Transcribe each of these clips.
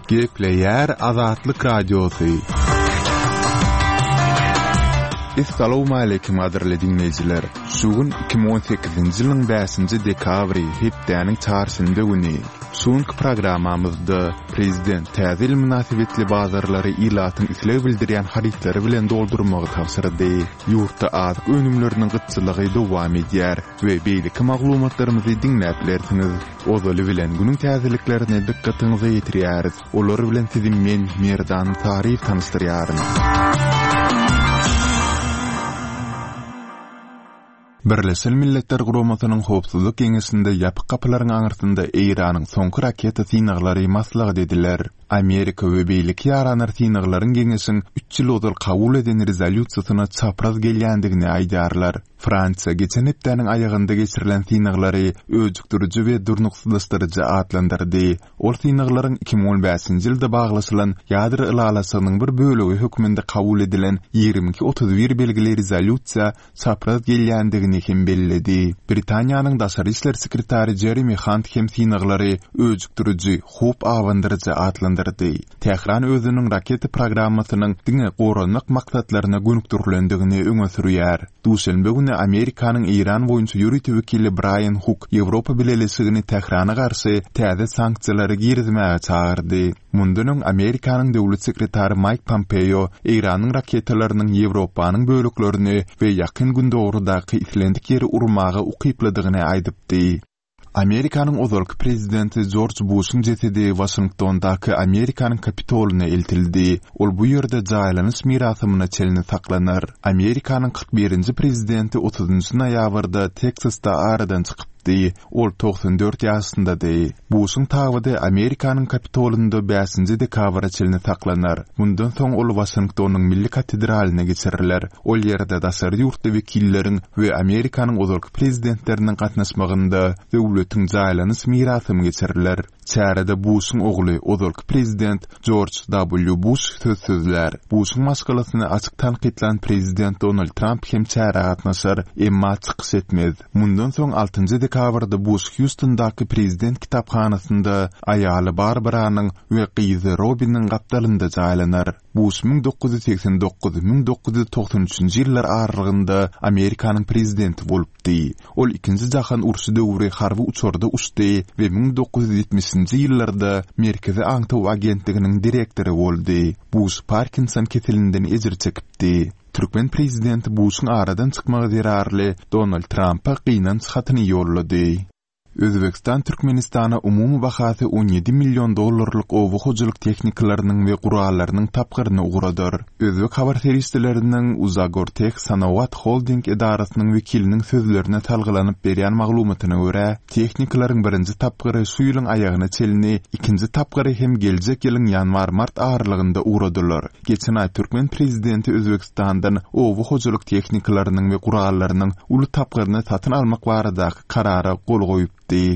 Gepleyer Azatlyk Radiosu. Assalamu alaykum adirli dinleyijiler. Şugun 2018-nji ýylyň 5-nji dekabry hepdeniň çarşynda güni. Şuňky programamyzda prezident täze münasibetli bazarlary ilatyň islew bildirýän haritleri bilen doldurmagy tapşyrdy. Ýurtda azyk önümleriniň gytçylygy dowam edýär we beýleki maglumatlarymyzy dinläplersiňiz. Ozaly bilen günüň täzeliklerine dikkatiňizi ýetirýäris. Olar bilen sizi men Merdan Tarif tanıştyrýarym. Birleşen Milletler Guramasynyň Howpsuzlyk Geňeşinde ýapyk kapylaryň aňyrtynda Iranyň soňky raketa synaglary maslahat ediler. Amerika we beýleki ýaranar synaklaryň geňeşiň 3 ýyl ozal kabul eden rezolýusiýasyna çapraz gelýändigini aýdarlar. Fransiýa geçen hepdeniň aýagynda geçirilen synaglary öjükdiriji we durnuksyzlaşdyrjy adlandyrdy. Ol synaklaryň 2015-nji ýylda baglaşylan ýadry ilalasynyň bir bölegi hökmünde kabul edilen 22-31 belgili rezolýusiýa çapraz gelýändigini hem bellädi. Britaniýanyň daşary işler sekretary Jeremy Hunt hem synaglary öjükdiriji, hop awandyrjy adlandyrdy. Tehran özüniň raketa programmasynyň diňe goranlyk maksatlaryna gönükdirilendigini öňe sürýär. Duşanbe güni Amerikanyň Iran boýunça ýürütme wekili Brian Hook Ýewropa bileşigini Tehrana garşy täze sanksiýalary girizmäge çağırdy. Mundan Amerikanyň döwlet sekretary Mike Pompeo Iranyň raketalarynyň Ýewropanyň bölüklerini we ýakyn günde oradaky islendik ýeri urmagy ukypladygyny aýdypdy. Amerikanyň ozalky prezidenti George Bush'un jesedi Washingtondaky Amerikanyň Kapitoluny eltildi. Ol bu ýerde jaýlanyş mirasyna çelini saklanır. Amerikanyň 41-nji prezidenti 30-njy noýabrda Texasda aradan çykyp ol 94 ýaşyndady. Bush'un taýydy Amerikanyň Kapitolunda 5-nji dekabra çelini saklanır. Bundan soň ol Washingtonyň Milli Katedralyna geçiriler. Ol ýerde daşary ýurtda wekilleriň we Amerikanyň ozalky prezidentleriniň gatnaşmagynda döwletiň jaýlanyş mirasyny geçiriler. Çärede Bush'un ogly ozalky prezident George W. Bush söz sözler. Bush'un maskalasyny açyk tanqidlan prezident Donald Trump hem çäre gatnaşar, emma çykyş etmez. Mundan soň 6-njy dekabrda Bush Houstondaky prezident kitaphanasynda aýaly Barbaranyň we gyzy Robin'niň gapdalynda jaýlanar. Bush 1989-1993 ýyllar aralygynda Amerikanyň prezidenti bolupdy. Ol 2-nji jahan urşy döwri harby uçurda uçdy we 1970-nji ýyllarda Merkezi Aňtaw agentliginiň direktori boldy. Bush Parkinson keselinden ejir çekipdi. Türkmen prezidenti Bush'un aradan çykmagy derarly Donald Trump'a gynan çatyny ýollady. Özbekistan Türkmenistana umumy bahasy $17 milyon owu hojuluk tekniklarynyň we gurallarynyň tapgyryny uguradyr. Özbek habar serwisleriniň Uzagortek Sanawat Holding edarasynyň wekiliniň sözlerine talgylanyp berýän maglumatyna görä, tekniklaryň birinji tapgyry şu ýylyň aýagyna çelini, ikinji tapgyry hem geljek ýylyň ýanwar-mart aralygynda uguradylar. Geçen aý Türkmen prezidenti Özbekistandan owu hojuluk tekniklarynyň we gurallarynyň uly tapgyryny satyn almak barada karara gol goýup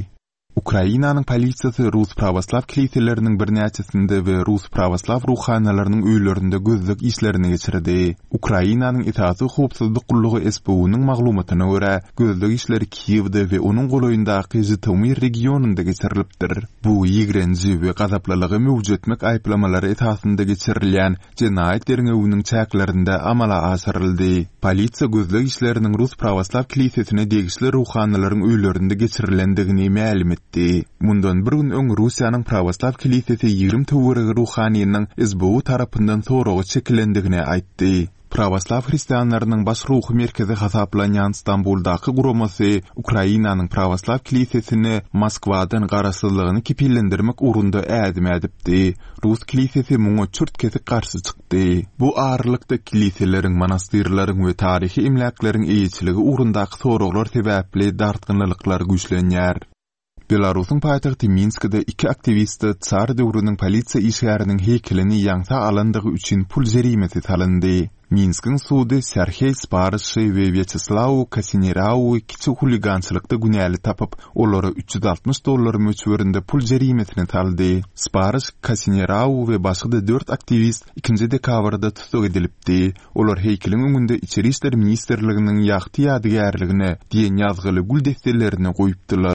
Ukrainanyň polisiýasy Rus prawaslaw kilitleriniň birnäçesinde we Rus prawaslaw ruhanylarynyň öýlerinde gözlük işlerini geçirdi. Ukrainanyň itaatçy howpsuzlyk gullugy SBU-nyň maglumatyna görä, gözlük işleri Kiýewde we onuň goloýundaky Zhytomyr regionunda geçirilipdir. Bu ýigrenji we gazaplylygy mewjud etmek aýplamalary etaatynda geçirilýän jenaýat derňewiniň çäklerinde amala asyryldy. Polisiýa gözlük işleriniň Rus prawaslaw kilitesine degişli ruhanylaryň öýlerinde geçirilendigini ma'lum etdi. Mundan bir gün öň Russiýanyň prawaslaw kilitesi 20 töweregi ruhanynyň SBU tarapyndan soragy çekilendigini aýtdy. Prawaslaw hristiýanlarynyň baş ruhy merkezi hasaplanýan Stamboldaky guramasy Ukrainanyň prawaslaw kilitesini Moskwadan garaşsyzlygyny kipillendirmek urunda ädim edipdi. Rus kilitesi muňa çürt kesik garşy çykdy. Bu aralykda kiliseleriň, monastyrlaryň we tarihi imlaklaryň eýçiligi urundaky soraglar sebäpli dartgynlyklar güýçlenýär. Belarusyň paýtagty Minskde 2 aktivist Tsar döwrüniň polisiýa işgäriniň heykelini ýaňsa alandygy üçin pul jerimesi salyndy. Minsk'in sudy Serhey Sparyşy we Vyacheslaw Kasineraw kiçik huligançylykda günäli tapyp, olara $360 möçberinde pul jerimesini saldy. Sparyş, Kasineraw we başga 4 aktivist 2-nji dekabrda tutuk edilipdi. Olar heykeliň öňünde İçeri işler ministrliginiň ýagty ýadygärligine diýen ýazgyly gül defterlerini goýupdylar.